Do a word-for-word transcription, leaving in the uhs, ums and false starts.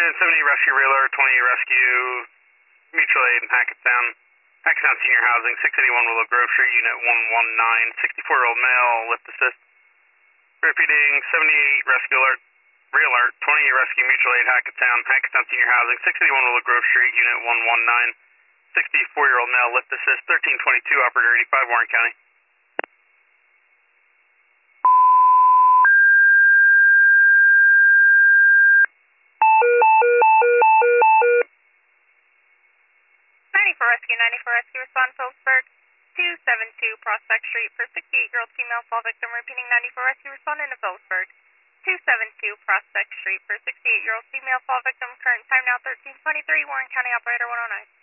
seventy rescue real alert, twenty rescue mutual aid in Hackettstown. Hackettstown Senior Housing, six eighty-one Willow Grove Street, Unit one one nine, sixty-four-year-old male, lift assist. Repeating, seventy-eight rescue alert, real alert, twenty rescue mutual aid Hackettstown, Hackettstown Senior Housing, six eighty-one Willow Grove Street, Unit one one nine, sixty-four-year-old male, lift assist, thirteen twenty-two, operator eighty-five, Warren County. ninety-four Rescue, ninety-four Rescue, respond Phillipsburg, two seventy-two Prospect Street for sixty-eight-year-old female fall victim. Repeating, ninety-four Rescue, respond into Phillipsburg, two seventy-two Prospect Street for sixty-eight-year-old female fall victim. Current time now thirteen twenty-three, Warren County, operator one oh nine.